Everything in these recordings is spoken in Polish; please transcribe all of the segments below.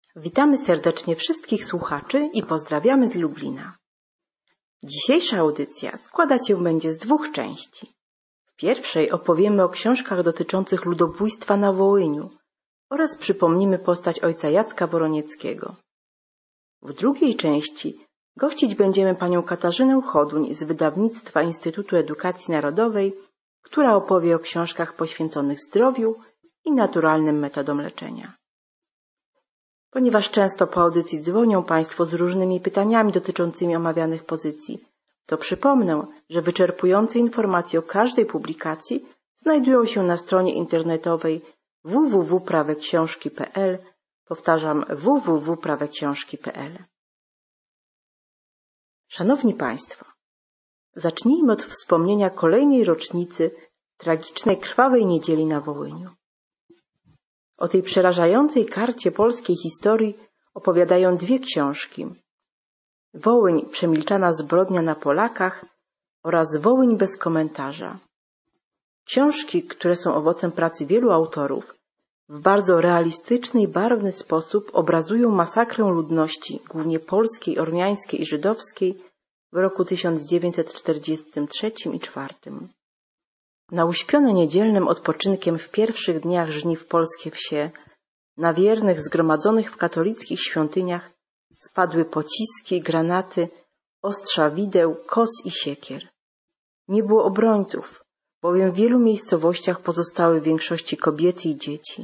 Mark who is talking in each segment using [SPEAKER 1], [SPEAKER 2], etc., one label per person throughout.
[SPEAKER 1] Witamy serdecznie wszystkich słuchaczy i pozdrawiamy z Lublina. Dzisiejsza audycja składać się będzie z dwóch części. W pierwszej opowiemy o książkach dotyczących ludobójstwa na Wołyniu oraz przypomnimy postać ojca Jacka Woronieckiego. W drugiej części gościć będziemy panią Katarzynę Choduń z wydawnictwa Instytutu Edukacji Narodowej, która opowie o książkach poświęconych zdrowiu i naturalnym metodom leczenia. Ponieważ często po audycji dzwonią Państwo z różnymi pytaniami dotyczącymi omawianych pozycji, to przypomnę, że wyczerpujące informacje o każdej publikacji znajdują się na stronie internetowej www.praweksiążki.pl. Powtarzam, www.praweksiążki.pl. Szanowni Państwo, zacznijmy od wspomnienia kolejnej rocznicy tragicznej krwawej niedzieli na Wołyniu. O tej przerażającej karcie polskiej historii opowiadają dwie książki. Wołyń – przemilczana zbrodnia na Polakach oraz Wołyń bez komentarza. Książki, które są owocem pracy wielu autorów, w bardzo realistyczny i barwny sposób obrazują masakrę ludności, głównie polskiej, ormiańskiej i żydowskiej, w roku 1943 i 1944. Na uśpione niedzielnym odpoczynkiem w pierwszych dniach żniw polskie wsie, na wiernych zgromadzonych w katolickich świątyniach spadły pociski, granaty, ostrza wideł, kos i siekier. Nie było obrońców, bowiem w wielu miejscowościach pozostały w większości kobiety i dzieci.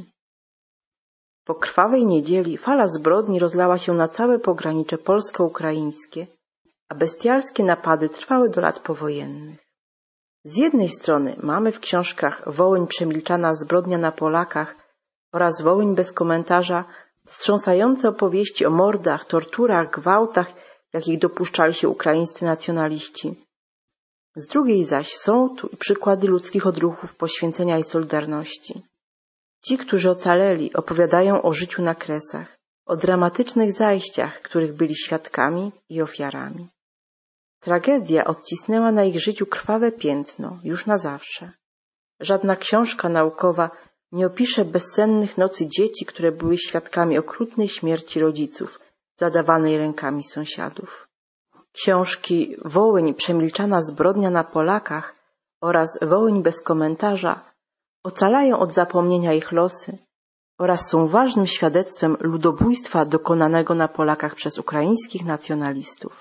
[SPEAKER 1] Po krwawej niedzieli fala zbrodni rozlała się na całe pogranicze polsko-ukraińskie, a bestialskie napady trwały do lat powojennych. Z jednej strony mamy w książkach Wołyń przemilczana zbrodnia na Polakach oraz Wołyń bez komentarza wstrząsające opowieści o mordach, torturach, gwałtach, jakich dopuszczali się ukraińscy nacjonaliści. Z drugiej zaś są tu przykłady ludzkich odruchów poświęcenia i solidarności. Ci, którzy ocaleli, opowiadają o życiu na Kresach, o dramatycznych zajściach, których byli świadkami i ofiarami. Tragedia odcisnęła na ich życiu krwawe piętno, już na zawsze. Żadna książka naukowa nie opisze bezsennych nocy dzieci, które były świadkami okrutnej śmierci rodziców, zadawanej rękami sąsiadów. Książki Wołyń przemilczana zbrodnia na Polakach oraz Wołyń bez komentarza ocalają od zapomnienia ich losy oraz są ważnym świadectwem ludobójstwa dokonanego na Polakach przez ukraińskich nacjonalistów.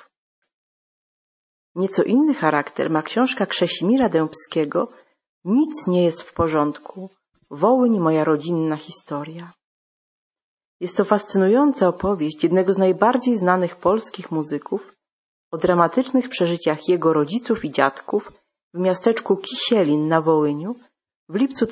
[SPEAKER 1] Nieco inny charakter ma książka Krzesimira Dębskiego Nic nie jest w porządku. Wołyń, moja rodzinna historia. Jest to fascynująca opowieść jednego z najbardziej znanych polskich muzyków o dramatycznych przeżyciach jego rodziców i dziadków w miasteczku Kisielin na Wołyniu w lipcu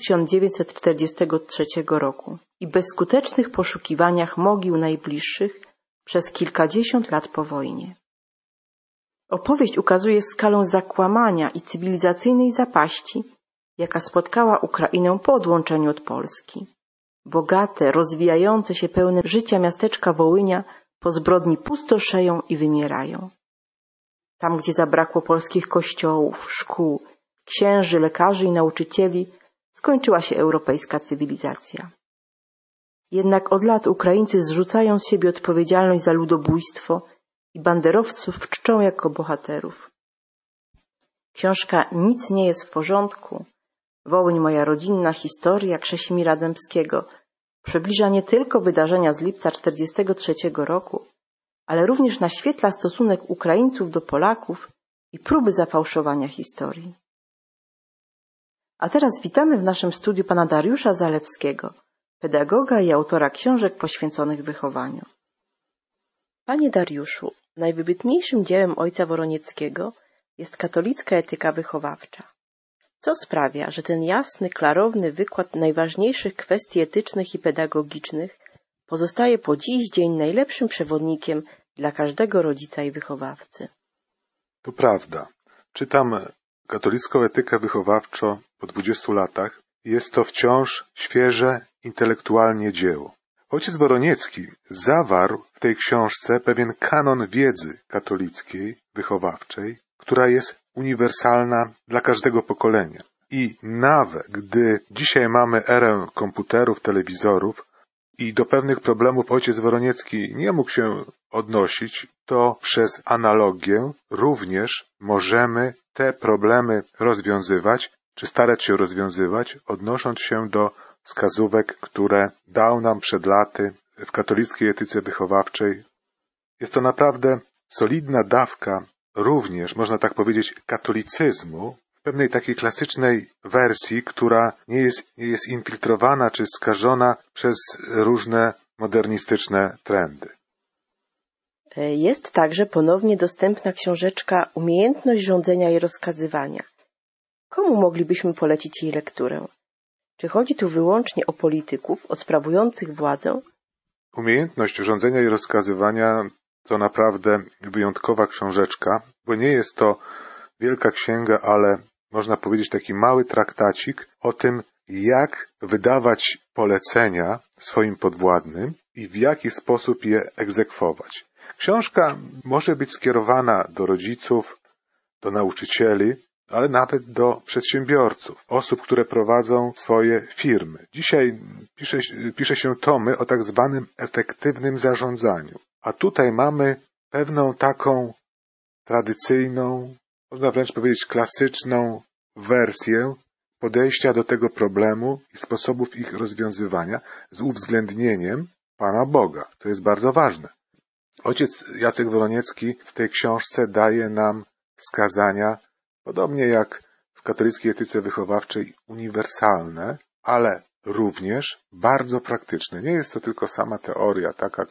[SPEAKER 1] 1943 roku i bezskutecznych poszukiwaniach mogił najbliższych przez kilkadziesiąt lat po wojnie. Opowieść ukazuje skalę zakłamania i cywilizacyjnej zapaści, jaka spotkała Ukrainę po odłączeniu od Polski. Bogate, rozwijające się pełne życia miasteczka Wołynia po zbrodni pustoszeją i wymierają. Tam, gdzie zabrakło polskich kościołów, szkół, księży, lekarzy i nauczycieli, skończyła się europejska cywilizacja. Jednak od lat Ukraińcy zrzucają z siebie odpowiedzialność za ludobójstwo i banderowców czczą jako bohaterów. Książka Nic nie jest w porządku. Wołyń, moja rodzinna historia Krzesimira Dębskiego przybliża nie tylko wydarzenia z lipca 1943 roku, ale również naświetla stosunek Ukraińców do Polaków i próby zafałszowania historii. A teraz witamy w naszym studiu pana Dariusza Zalewskiego, pedagoga i autora książek poświęconych wychowaniu. Panie Dariuszu, najwybitniejszym dziełem ojca Woronieckiego jest katolicka etyka wychowawcza. Co sprawia, że ten jasny, klarowny wykład najważniejszych kwestii etycznych i pedagogicznych pozostaje po dziś dzień najlepszym przewodnikiem dla każdego rodzica i wychowawcy.
[SPEAKER 2] To prawda. Czytam katolicką etykę wychowawczą po 20 latach i jest to wciąż świeże intelektualnie dzieło. Ojciec Woroniecki zawarł w tej książce pewien kanon wiedzy katolickiej, wychowawczej, która jest uniwersalna dla każdego pokolenia. I nawet gdy dzisiaj mamy erę komputerów, telewizorów, i do pewnych problemów ojciec Woroniecki nie mógł się odnosić, to przez analogię również możemy te problemy rozwiązywać, czy starać się rozwiązywać, odnosząc się do wskazówek, które dał nam przed laty w katolickiej etyce wychowawczej. Jest to naprawdę solidna dawka, również, można tak powiedzieć, katolicyzmu, w pewnej takiej klasycznej wersji, która nie jest infiltrowana czy skażona przez różne modernistyczne trendy.
[SPEAKER 1] Jest także ponownie dostępna książeczka Umiejętność rządzenia i rozkazywania. Komu moglibyśmy polecić jej lekturę? Czy chodzi tu wyłącznie o polityków, o sprawujących władzę?
[SPEAKER 2] Umiejętność rządzenia i rozkazywania to naprawdę wyjątkowa książeczka, bo nie jest to wielka księga, ale można powiedzieć taki mały traktacik o tym, jak wydawać polecenia swoim podwładnym i w jaki sposób je egzekwować. Książka może być skierowana do rodziców, do nauczycieli, ale nawet do przedsiębiorców, osób, które prowadzą swoje firmy. Dzisiaj pisze się tomy o tak zwanym efektywnym zarządzaniu. A tutaj mamy pewną taką tradycyjną, można wręcz powiedzieć klasyczną wersję podejścia do tego problemu i sposobów ich rozwiązywania z uwzględnieniem Pana Boga, co jest bardzo ważne. Ojciec Jacek Woroniecki w tej książce daje nam wskazania, podobnie jak w katolickiej etyce wychowawczej, uniwersalne, ale również bardzo praktyczne. Nie jest to tylko sama teoria, taka,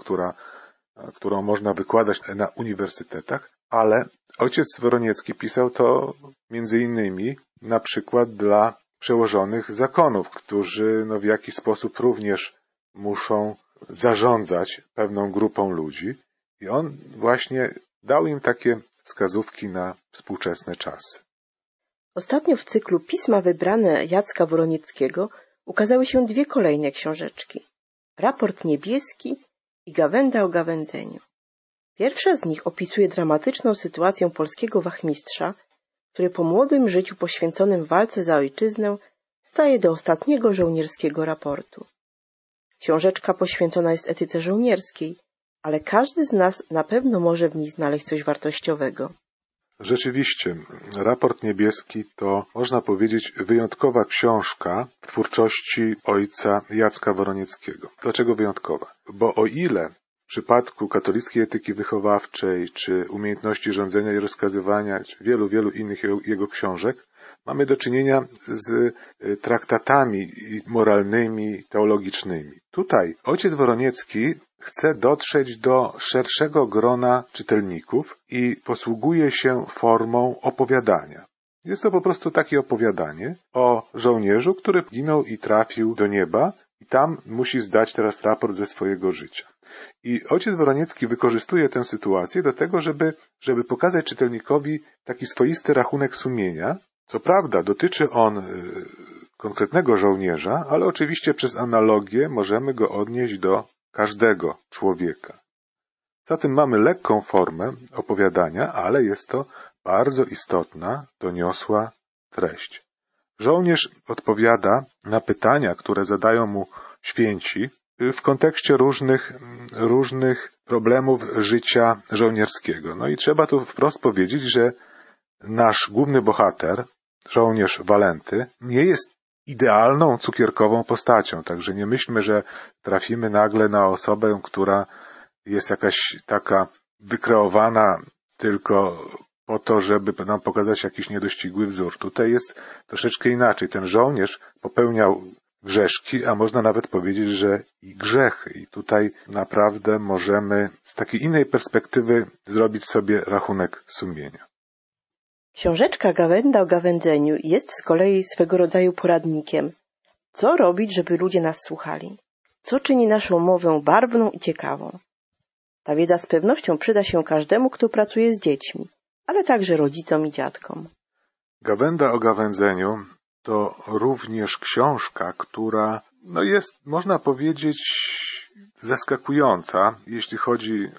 [SPEAKER 2] którą można wykładać na uniwersytetach, ale ojciec Woroniecki pisał to między innymi na przykład dla przełożonych zakonów, którzy w jakiś sposób również muszą zarządzać pewną grupą ludzi i on właśnie dał im takie wskazówki na współczesne czasy.
[SPEAKER 1] Ostatnio w cyklu Pisma wybrane Jacka Woronieckiego ukazały się dwie kolejne książeczki. Raport niebieski i Gawenda o gawędzeniu. Pierwsza z nich opisuje dramatyczną sytuację polskiego wachmistrza, który po młodym życiu poświęconym walce za ojczyznę staje do ostatniego żołnierskiego raportu. Książeczka poświęcona jest etyce żołnierskiej, ale każdy z nas na pewno może w niej znaleźć coś wartościowego.
[SPEAKER 2] Rzeczywiście, Raport niebieski to, można powiedzieć, wyjątkowa książka w twórczości ojca Jacka Woronieckiego. Dlaczego wyjątkowa? Bo o ile w przypadku katolickiej etyki wychowawczej, czy umiejętności rządzenia i rozkazywania, czy wielu innych jego książek, mamy do czynienia z traktatami moralnymi, teologicznymi. Tutaj ojciec Woroniecki chce dotrzeć do szerszego grona czytelników i posługuje się formą opowiadania. Jest to po prostu takie opowiadanie o żołnierzu, który ginął i trafił do nieba i tam musi zdać teraz raport ze swojego życia. I ojciec Woroniecki wykorzystuje tę sytuację do tego, żeby pokazać czytelnikowi taki swoisty rachunek sumienia. Co prawda dotyczy on konkretnego żołnierza, ale oczywiście przez analogię możemy go odnieść do każdego człowieka. Zatem mamy lekką formę opowiadania, ale jest to bardzo istotna, doniosła treść. Żołnierz odpowiada na pytania, które zadają mu święci w kontekście różnych problemów życia żołnierskiego. No i trzeba tu wprost powiedzieć, że nasz główny bohater, żołnierz Walenty, nie jest idealną, cukierkową postacią. Także nie myślmy, że trafimy nagle na osobę, która jest jakaś taka wykreowana tylko po to, żeby nam pokazać jakiś niedościgły wzór. Tutaj jest troszeczkę inaczej. Ten żołnierz popełniał grzeszki, a można nawet powiedzieć, że i grzechy. I tutaj naprawdę możemy z takiej innej perspektywy zrobić sobie rachunek sumienia.
[SPEAKER 1] Książeczka Gawenda o gawędzeniu jest z kolei swego rodzaju poradnikiem. Co robić, żeby ludzie nas słuchali? Co czyni naszą mowę barwną i ciekawą? Ta wiedza z pewnością przyda się każdemu, kto pracuje z dziećmi, ale także rodzicom i dziadkom.
[SPEAKER 2] Gawenda o gawędzeniu to również książka, która jest, można powiedzieć, zaskakująca, jeśli chodzi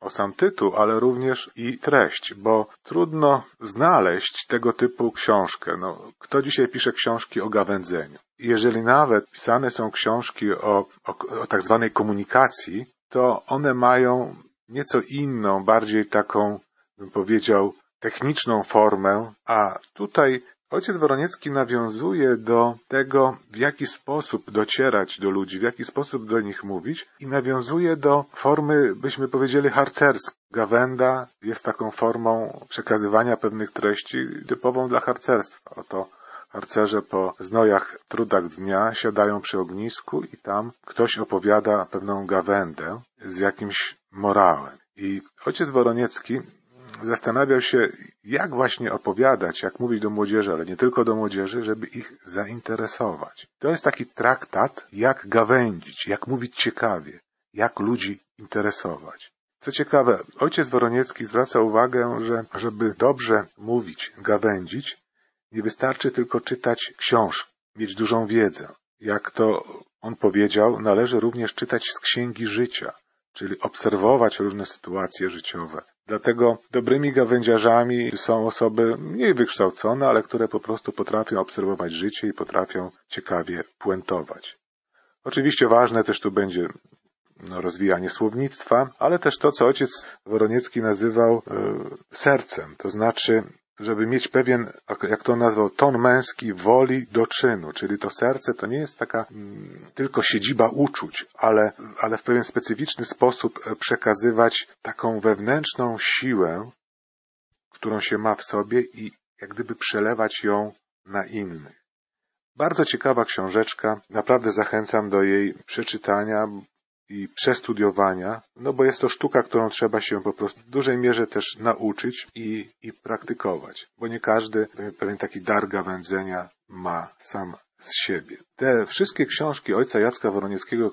[SPEAKER 2] o sam tytuł, ale również i treść, bo trudno znaleźć tego typu książkę. Kto dzisiaj pisze książki o gawędzeniu? Jeżeli nawet pisane są książki o tak zwanej komunikacji, to one mają nieco inną, bardziej taką, bym powiedział, techniczną formę, a tutaj ojciec Woroniecki nawiązuje do tego, w jaki sposób docierać do ludzi, w jaki sposób do nich mówić i nawiązuje do formy, byśmy powiedzieli, harcerskiej. Gawęda jest taką formą przekazywania pewnych treści typową dla harcerstwa. Oto harcerze po znojach, trudach dnia siadają przy ognisku i tam ktoś opowiada pewną gawędę z jakimś morałem. I ojciec Woroniecki zastanawiał się, jak właśnie opowiadać, jak mówić do młodzieży, ale nie tylko do młodzieży, żeby ich zainteresować. To jest taki traktat, jak gawędzić, jak mówić ciekawie, jak ludzi interesować. Co ciekawe, ojciec Woroniecki zwraca uwagę, że żeby dobrze mówić, gawędzić, nie wystarczy tylko czytać książki, mieć dużą wiedzę. Jak to on powiedział, należy również czytać z księgi życia, czyli obserwować różne sytuacje życiowe. Dlatego dobrymi gawędziarzami są osoby mniej wykształcone, ale które po prostu potrafią obserwować życie i potrafią ciekawie puentować. Oczywiście ważne też tu będzie rozwijanie słownictwa, ale też to, co ojciec Woroniecki nazywał sercem, to znaczy, żeby mieć pewien, jak to nazwał, ton męski woli do czynu, czyli to serce to nie jest taka tylko siedziba uczuć, ale w pewien specyficzny sposób przekazywać taką wewnętrzną siłę, którą się ma w sobie i jak gdyby przelewać ją na innych. Bardzo ciekawa książeczka, naprawdę zachęcam do jej przeczytania i przestudiowania, bo jest to sztuka, którą trzeba się po prostu w dużej mierze też nauczyć i praktykować, bo nie każdy pewien taki dar gawędzenia ma sam z siebie. Te wszystkie książki ojca Jacka Woronieckiego,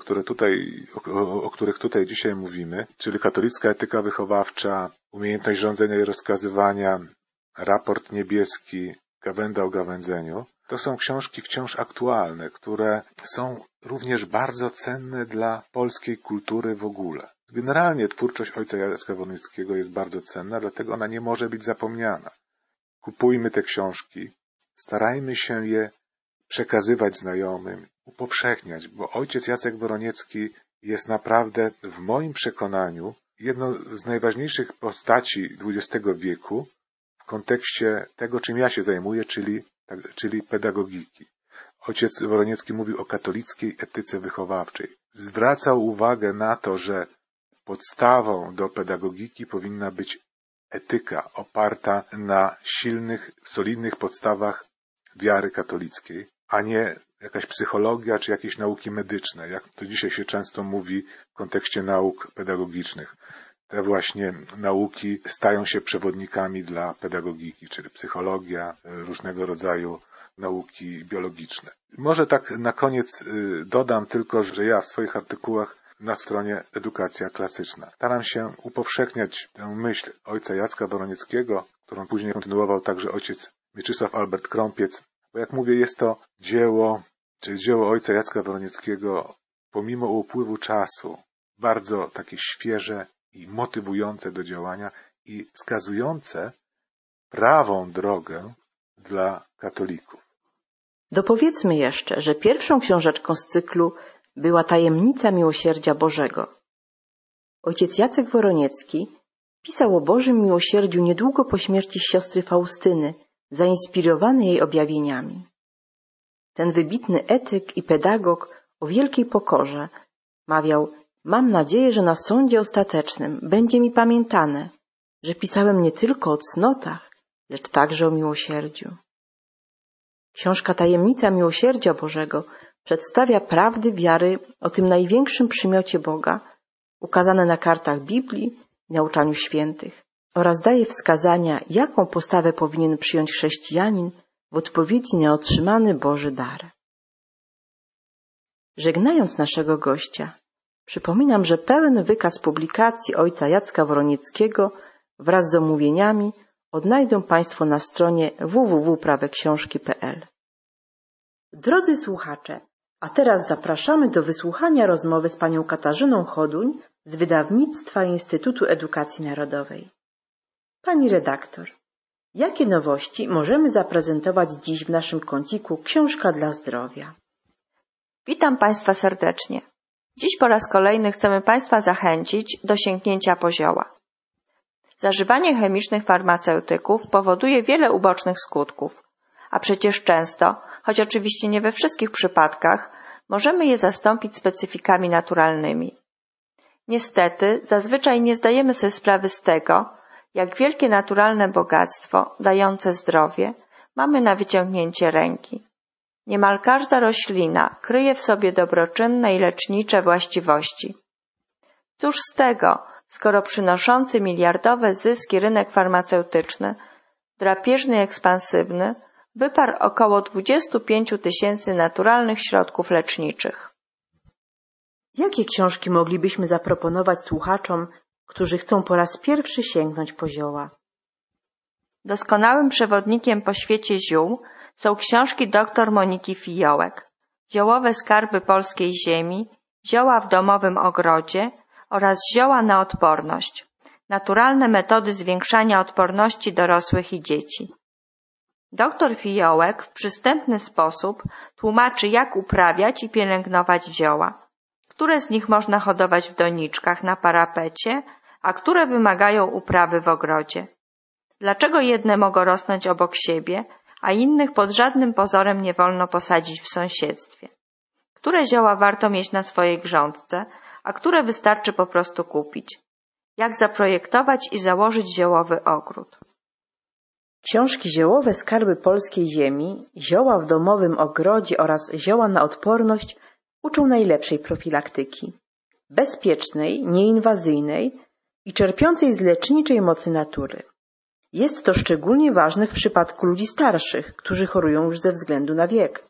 [SPEAKER 2] o których tutaj dzisiaj mówimy, czyli Katolicka etyka wychowawcza, Umiejętność rządzenia i rozkazywania, Raport niebieski, Gawęda o gawędzeniu, to są książki wciąż aktualne, które są również bardzo cenne dla polskiej kultury w ogóle. Generalnie twórczość ojca Jacka Woronieckiego jest bardzo cenna, dlatego ona nie może być zapomniana. Kupujmy te książki, starajmy się je przekazywać znajomym, upowszechniać, bo ojciec Jacek Woroniecki jest naprawdę, w moim przekonaniu, jedną z najważniejszych postaci XX wieku w kontekście tego, czym ja się zajmuję, czyli pedagogiki. Ojciec Woroniecki mówił o katolickiej etyce wychowawczej. Zwracał uwagę na to, że podstawą do pedagogiki powinna być etyka oparta na silnych, solidnych podstawach wiary katolickiej, a nie jakaś psychologia czy jakieś nauki medyczne, jak to dzisiaj się często mówi w kontekście nauk pedagogicznych. Te właśnie nauki stają się przewodnikami dla pedagogiki, czyli psychologia, różnego rodzaju nauki biologiczne. Może tak na koniec dodam tylko, że ja w swoich artykułach na stronie Edukacja Klasyczna staram się upowszechniać tę myśl ojca Jacka Woronieckiego, którą później kontynuował także ojciec Mieczysław Albert Krąpiec, bo jak mówię, jest to dzieło ojca Jacka Woronieckiego, pomimo upływu czasu, bardzo takie świeże i motywujące do działania i wskazujące prawą drogę dla katolików.
[SPEAKER 1] Dopowiedzmy jeszcze, że pierwszą książeczką z cyklu była Tajemnica Miłosierdzia Bożego. Ojciec Jacek Woroniecki pisał o Bożym miłosierdziu niedługo po śmierci siostry Faustyny, zainspirowany jej objawieniami. Ten wybitny etyk i pedagog o wielkiej pokorze mawiał: mam nadzieję, że na sądzie ostatecznym będzie mi pamiętane, że pisałem nie tylko o cnotach, lecz także o miłosierdziu. Książka Tajemnica Miłosierdzia Bożego przedstawia prawdy wiary o tym największym przymiocie Boga, ukazane na kartach Biblii i nauczaniu świętych, oraz daje wskazania, jaką postawę powinien przyjąć chrześcijanin w odpowiedzi na otrzymany Boży dar. Żegnając naszego gościa, przypominam, że pełen wykaz publikacji ojca Jacka Woronieckiego wraz z omówieniami odnajdą Państwo na stronie www.praweksiążki.pl. Drodzy słuchacze, a teraz zapraszamy do wysłuchania rozmowy z panią Katarzyną Choduń z wydawnictwa Instytutu Edukacji Narodowej. Pani redaktor, jakie nowości możemy zaprezentować dziś w naszym kąciku Książka dla zdrowia?
[SPEAKER 3] Witam Państwa serdecznie. Dziś po raz kolejny chcemy Państwa zachęcić do sięgnięcia po zioła. Zażywanie chemicznych farmaceutyków powoduje wiele ubocznych skutków, a przecież często, choć oczywiście nie we wszystkich przypadkach, możemy je zastąpić specyfikami naturalnymi. Niestety, zazwyczaj nie zdajemy sobie sprawy z tego, jak wielkie naturalne bogactwo, dające zdrowie, mamy na wyciągnięcie ręki. Niemal każda roślina kryje w sobie dobroczynne i lecznicze właściwości. Cóż z tego, skoro przynoszący miliardowe zyski rynek farmaceutyczny, drapieżny i ekspansywny, wyparł około 25 000 naturalnych środków leczniczych.
[SPEAKER 1] Jakie książki moglibyśmy zaproponować słuchaczom, którzy chcą po raz pierwszy sięgnąć po zioła?
[SPEAKER 3] Doskonałym przewodnikiem po świecie ziół są książki dr Moniki Fiołek, Ziołowe skarby polskiej ziemi, Zioła w domowym ogrodzie oraz Zioła na odporność. Naturalne metody zwiększania odporności dorosłych i dzieci. Dr Fiołek w przystępny sposób tłumaczy, jak uprawiać i pielęgnować zioła, które z nich można hodować w doniczkach na parapecie, a które wymagają uprawy w ogrodzie. Dlaczego jedne mogą rosnąć obok siebie, a innych pod żadnym pozorem nie wolno posadzić w sąsiedztwie? Które zioła warto mieć na swojej grządce, a które wystarczy po prostu kupić? Jak zaprojektować i założyć ziołowy ogród?
[SPEAKER 1] Książki Ziołowe skarby polskiej ziemi, Zioła w domowym ogrodzie oraz Zioła na odporność uczą najlepszej profilaktyki, bezpiecznej, nieinwazyjnej i czerpiącej z leczniczej mocy natury. Jest to szczególnie ważne w przypadku ludzi starszych, którzy chorują już ze względu na wiek.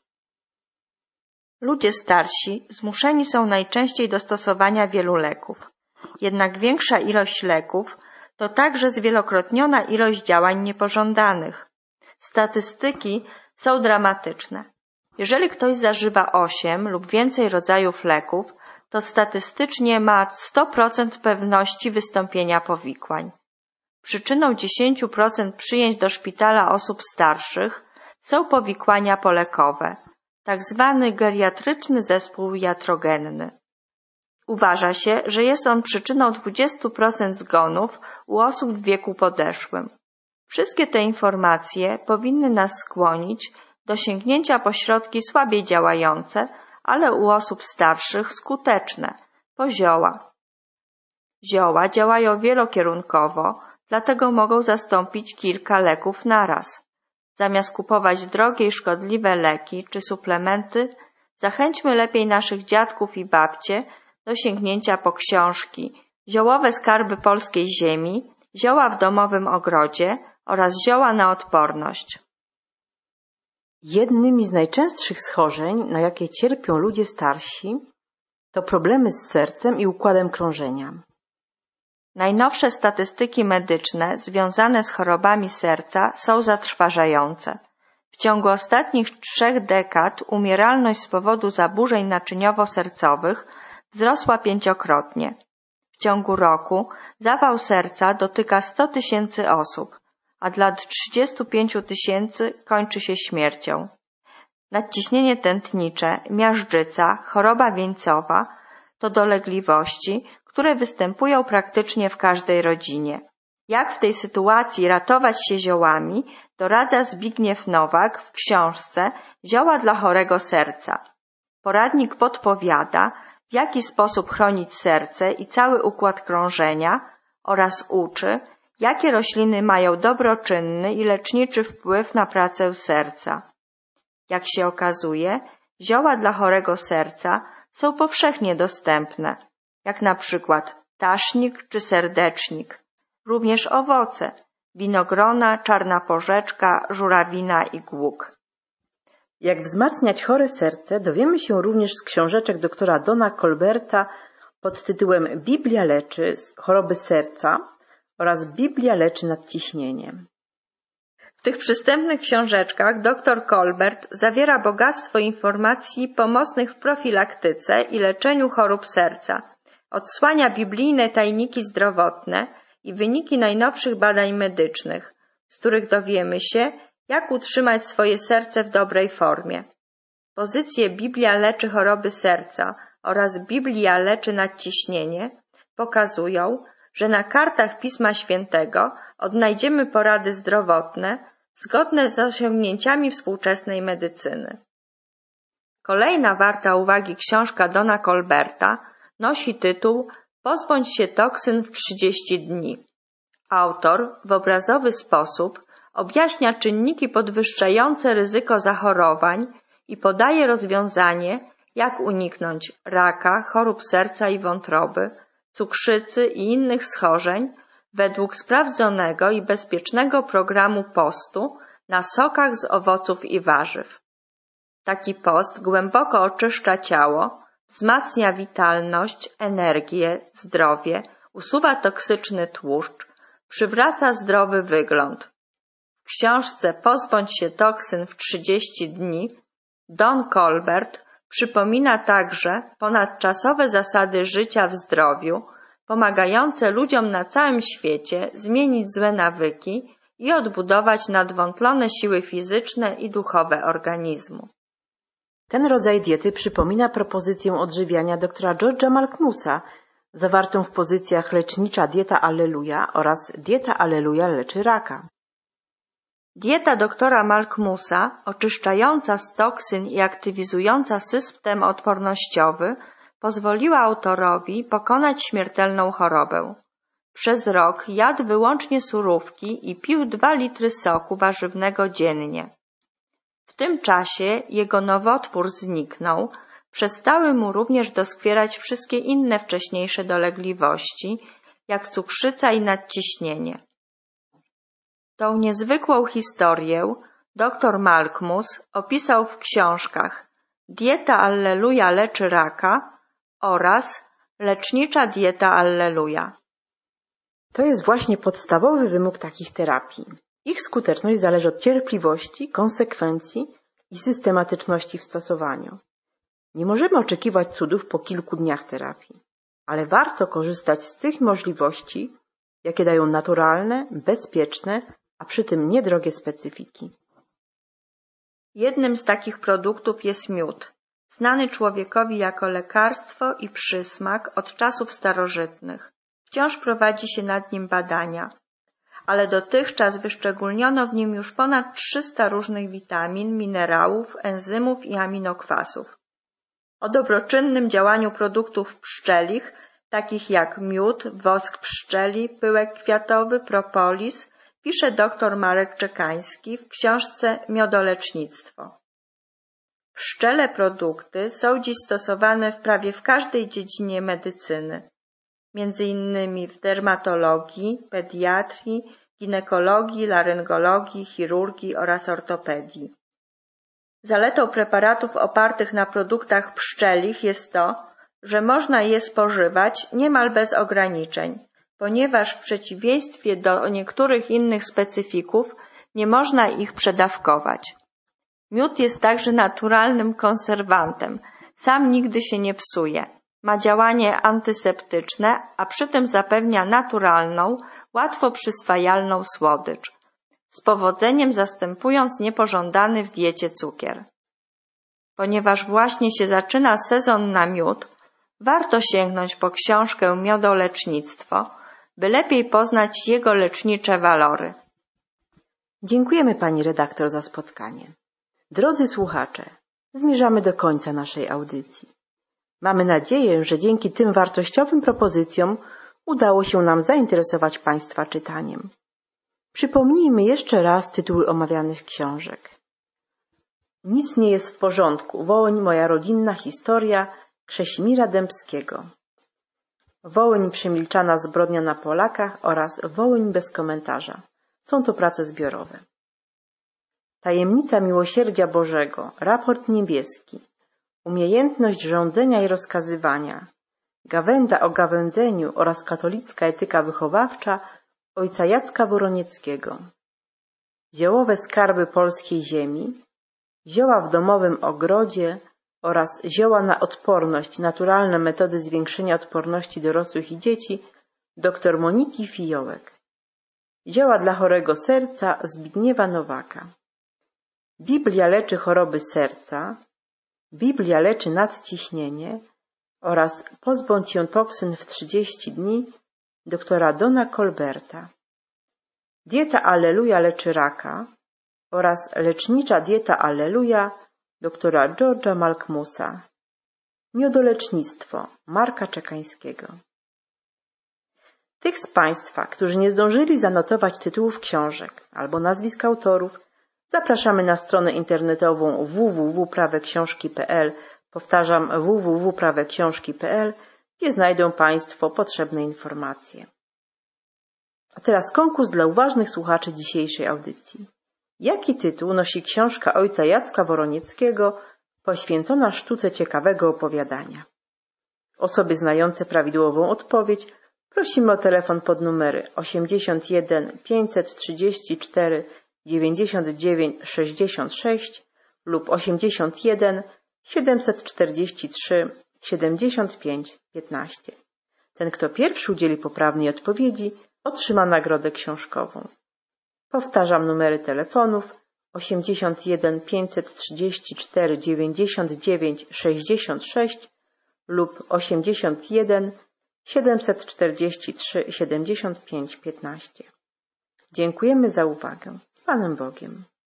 [SPEAKER 3] Ludzie starsi zmuszeni są najczęściej do stosowania wielu leków. Jednak większa ilość leków to także zwielokrotniona ilość działań niepożądanych. Statystyki są dramatyczne. Jeżeli ktoś zażywa 8 lub więcej rodzajów leków, to statystycznie ma 100% pewności wystąpienia powikłań. Przyczyną 10% przyjęć do szpitala osób starszych są powikłania polekowe, tak zwany geriatryczny zespół iatrogenny. Uważa się, że jest on przyczyną 20% zgonów u osób w wieku podeszłym. Wszystkie te informacje powinny nas skłonić do sięgnięcia po środki słabiej działające, ale u osób starszych skuteczne, po zioła. Zioła działają wielokierunkowo, dlatego mogą zastąpić kilka leków naraz. Zamiast kupować drogie i szkodliwe leki czy suplementy, zachęćmy lepiej naszych dziadków i babcie do sięgnięcia po książki Ziołowe skarby polskiej ziemi, Zioła w domowym ogrodzie oraz Zioła na odporność.
[SPEAKER 1] Jednymi z najczęstszych schorzeń, na jakie cierpią ludzie starsi, to problemy z sercem i układem krążenia.
[SPEAKER 3] Najnowsze statystyki medyczne związane z chorobami serca są zatrważające. W ciągu ostatnich 3 dekad umieralność z powodu zaburzeń naczyniowo-sercowych wzrosła 5-krotnie. W ciągu roku zawał serca dotyka 100 000 osób, a dla 35 000 kończy się śmiercią. Nadciśnienie tętnicze, miażdżyca, choroba wieńcowa to dolegliwości, które występują praktycznie w każdej rodzinie. Jak w tej sytuacji ratować się ziołami, doradza Zbigniew Nowak w książce Zioła dla chorego serca. Poradnik podpowiada, w jaki sposób chronić serce i cały układ krążenia oraz uczy, jakie rośliny mają dobroczynny i leczniczy wpływ na pracę serca. Jak się okazuje, zioła dla chorego serca są powszechnie dostępne, jak na przykład tasznik czy serdecznik, również owoce, winogrona, czarna porzeczka, żurawina i głuk.
[SPEAKER 1] Jak wzmacniać chore serce, dowiemy się również z książeczek doktora Dona Colberta pod tytułem Biblia leczy choroby serca oraz Biblia leczy nadciśnieniem.
[SPEAKER 3] W tych przystępnych książeczkach dr Colbert zawiera bogactwo informacji pomocnych w profilaktyce i leczeniu chorób serca Odsłania biblijne tajniki zdrowotne i wyniki najnowszych badań medycznych, z których dowiemy się, jak utrzymać swoje serce w dobrej formie. Pozycje Biblia leczy choroby serca oraz Biblia leczy nadciśnienie pokazują, że na kartach Pisma Świętego odnajdziemy porady zdrowotne zgodne z osiągnięciami współczesnej medycyny. Kolejna warta uwagi książka Dona Colberta nosi tytuł Pozbądź się toksyn w 30 dni. Autor w obrazowy sposób objaśnia czynniki podwyższające ryzyko zachorowań i podaje rozwiązanie, jak uniknąć raka, chorób serca i wątroby, cukrzycy i innych schorzeń według sprawdzonego i bezpiecznego programu postu na sokach z owoców i warzyw. Taki post głęboko oczyszcza ciało, wzmacnia witalność, energię, zdrowie, usuwa toksyczny tłuszcz, przywraca zdrowy wygląd. W książce Pozbądź się toksyn w 30 dni Don Colbert przypomina także ponadczasowe zasady życia w zdrowiu, pomagające ludziom na całym świecie zmienić złe nawyki i odbudować nadwątlone siły fizyczne i duchowe organizmu.
[SPEAKER 1] Ten rodzaj diety przypomina propozycję odżywiania doktora George'a Malkmusa, zawartą w pozycjach lecznicza dieta Alleluja oraz dieta Alleluja leczy raka.
[SPEAKER 3] Dieta doktora Malkmusa, oczyszczająca z toksyn i aktywizująca system odpornościowy, pozwoliła autorowi pokonać śmiertelną chorobę. Przez rok jadł wyłącznie surówki i pił 2 litry soku warzywnego dziennie. W tym czasie jego nowotwór zniknął, przestały mu również doskwierać wszystkie inne wcześniejsze dolegliwości, jak cukrzyca i nadciśnienie. Tą niezwykłą historię dr Malkmus opisał w książkach Dieta Alleluja leczy raka oraz Lecznicza dieta Alleluja.
[SPEAKER 1] To jest właśnie podstawowy wymóg takich terapii. Ich skuteczność zależy od cierpliwości, konsekwencji i systematyczności w stosowaniu. Nie możemy oczekiwać cudów po kilku dniach terapii, ale warto korzystać z tych możliwości, jakie dają naturalne, bezpieczne, a przy tym niedrogie specyfiki.
[SPEAKER 3] Jednym z takich produktów jest miód, znany człowiekowi jako lekarstwo i przysmak od czasów starożytnych. Wciąż prowadzi się nad nim badania, ale dotychczas wyszczególniono w nim już ponad 300 różnych witamin, minerałów, enzymów i aminokwasów. O dobroczynnym działaniu produktów pszczelich, takich jak miód, wosk pszczeli, pyłek kwiatowy, propolis, pisze dr Marek Czekański w książce Miodolecznictwo. Pszczele produkty są dziś stosowane prawie w każdej dziedzinie medycyny, między innymi w dermatologii, pediatrii, ginekologii, laryngologii, chirurgii oraz ortopedii. Zaletą preparatów opartych na produktach pszczelich jest to, że można je spożywać niemal bez ograniczeń, ponieważ w przeciwieństwie do niektórych innych specyfików nie można ich przedawkować. Miód jest także naturalnym konserwantem, sam nigdy się nie psuje. Ma działanie antyseptyczne, a przy tym zapewnia naturalną, łatwo przyswajalną słodycz, z powodzeniem zastępując niepożądany w diecie cukier. Ponieważ właśnie się zaczyna sezon na miód, warto sięgnąć po książkę Miodolecznictwo, by lepiej poznać jego lecznicze walory.
[SPEAKER 1] Dziękujemy pani redaktor za spotkanie. Drodzy słuchacze, zmierzamy do końca naszej audycji. Mamy nadzieję, że dzięki tym wartościowym propozycjom udało się nam zainteresować państwa czytaniem. Przypomnijmy jeszcze raz tytuły omawianych książek. Nic nie jest w porządku. Wołyń, moja rodzinna historia Krzesimira Dębskiego. Wołyń, przemilczana zbrodnia na Polakach oraz Wołyń bez komentarza. Są to prace zbiorowe. Tajemnica miłosierdzia Bożego, raport niebieski, umiejętność rządzenia i rozkazywania, gawęda o gawędzeniu oraz katolicka etyka wychowawcza ojca Jacka Woronieckiego, ziołowe skarby polskiej ziemi, zioła w domowym ogrodzie oraz zioła na odporność, naturalne metody zwiększenia odporności dorosłych i dzieci, dr Moniki Fiołek. Zioła dla chorego serca Zbigniewa Nowaka. Biblia leczy choroby serca, Biblia leczy nadciśnienie oraz pozbądź się toksyn w 30 dni doktora Dona Colberta. Dieta Alleluja leczy raka oraz lecznicza dieta Alleluja doktora George'a Malkmusa. Miodolecznictwo Marka Czekańskiego. Tych z Państwa, którzy nie zdążyli zanotować tytułów książek albo nazwisk autorów, zapraszamy na stronę internetową www.praweksiążki.pl, powtarzam www.praweksiążki.pl, gdzie znajdą Państwo potrzebne informacje. A teraz konkurs dla uważnych słuchaczy dzisiejszej audycji. Jaki tytuł nosi książka ojca Jacka Woronieckiego poświęcona sztuce ciekawego opowiadania? Osoby znające prawidłową odpowiedź prosimy o telefon pod numery 81 534 99 66 lub 81 743 75 15. Ten, kto pierwszy udzieli poprawnej odpowiedzi, otrzyma nagrodę książkową. Powtarzam numery telefonów 81 534 99 66 lub 81 743 75 15. Dziękujemy za uwagę. Z Panem Bogiem.